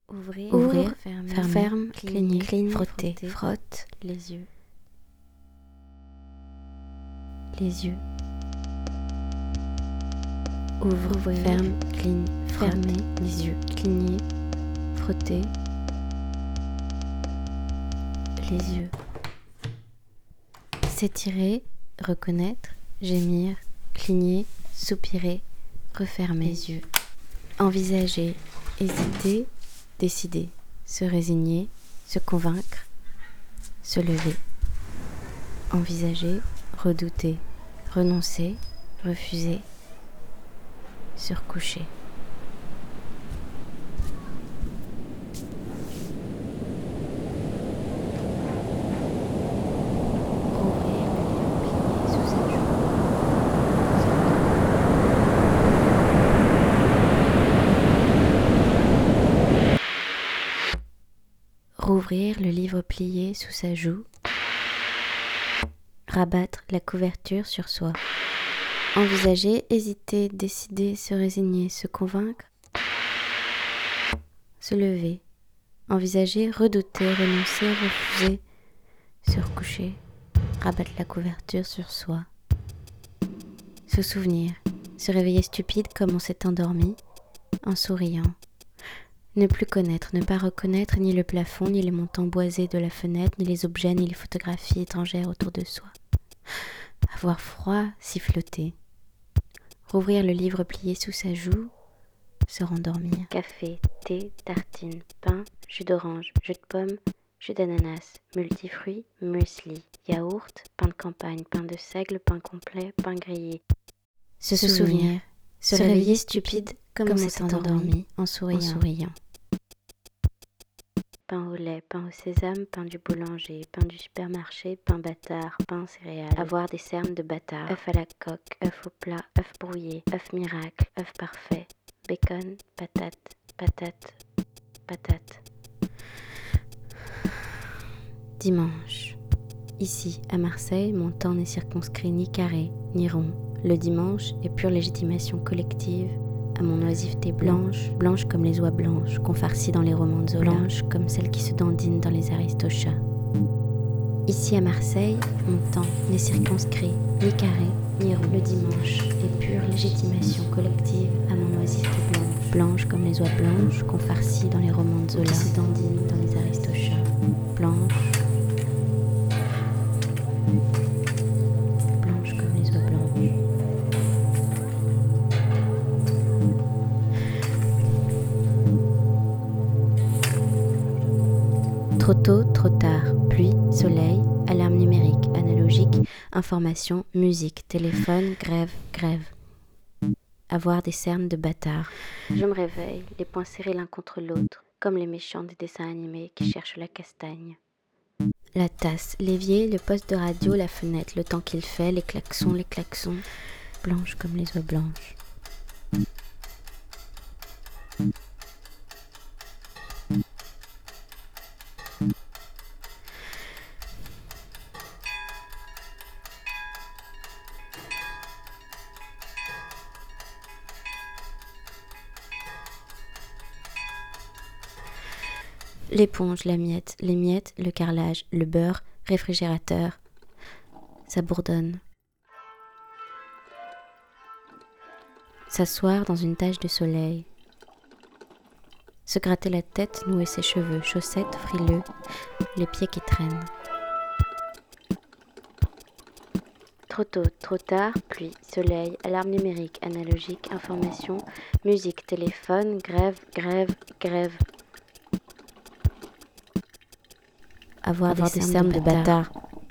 Ouvrir, ferme, cligner, frotter, frotte les yeux. Les yeux. Ouvre, ferme, cligne, fermer les yeux, cligner, frotter les yeux. S'étirer, reconnaître, gémir, cligner, soupirer, refermer les yeux. Envisager, hésiter, décider, se résigner, se convaincre, se lever. Envisager, redouter, renoncer, refuser, se recoucher. Rouvrir le livre plié sous sa joue. Rabattre la couverture sur soi. Envisager, hésiter, décider, se résigner, se convaincre, se lever. Envisager, redouter, renoncer, refuser, se recoucher, rabattre la couverture sur soi. Se souvenir, se réveiller stupide comme on s'est endormi, en souriant. Ne plus connaître, ne pas reconnaître ni le plafond, ni les montants boisés de la fenêtre, ni les objets, ni les photographies étrangères autour de soi. Avoir froid, siffloter. Rouvrir le livre plié sous sa joue, se rendormir. Café, thé, tartine, pain, jus d'orange, jus de pomme, jus d'ananas, multifruits, muesli, yaourt, pain de campagne, pain de seigle, pain complet, pain grillé. Se souvenir, se réveiller stupide comme on s'est endormi, en souriant. Pain au lait, pain au sésame, pain du boulanger, pain du supermarché, pain bâtard, pain céréales. Avoir des cernes de bâtard. Œuf à la coque, œuf au plat, œuf brouillé, œuf miracle, œuf parfait. Bacon, patate, patate, patate. Dimanche. Ici, à Marseille, mon temps n'est circonscrit ni carré, ni rond. Le dimanche est pure légitimation collective à mon oisiveté blanche, blanche comme les oies blanches qu'on farcit dans les romans de Zola, blanche comme celles qui se dandinent dans les Aristochats. Ici à Marseille, mon temps n'est circonscrit, ni carré, ni rond. Le dimanche est pure légitimation collective à mon oisiveté blanche, blanche comme les oies blanches qu'on farcit dans les romans de Zola, qui se dandinent dans les Aristochats. Blanche comme les oies blanches. Trop tôt, trop tard, pluie, soleil, alarme numérique, analogique, information, musique, téléphone, grève, grève. Avoir des cernes de bâtard. Je me réveille, les poings serrés l'un contre l'autre, comme les méchants des dessins animés qui cherchent la castagne. La tasse, l'évier, le poste de radio, la fenêtre, le temps qu'il fait, les klaxons, blanches comme les oies blanches. L'éponge, la miette, les miettes, le carrelage, le beurre, réfrigérateur. Ça bourdonne. S'asseoir dans une tache de soleil. Se gratter la tête, nouer ses cheveux, chaussettes, frileux, les pieds qui traînent. Trop tôt, trop tard, pluie, soleil, alarme numérique, analogique, information, musique, téléphone, grève, grève, grève. Avoir des cernes de bâtard.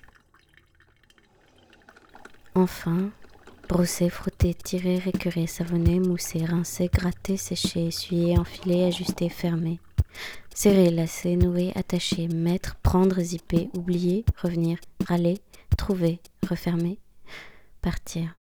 Enfin, brosser, frotter, tirer, récurer, savonner, mousser, rincer, gratter, sécher, essuyer, enfiler, ajuster, fermer. Serrer, lasser, nouer, attacher, mettre, prendre, zipper, oublier, revenir, râler, trouver, refermer, partir.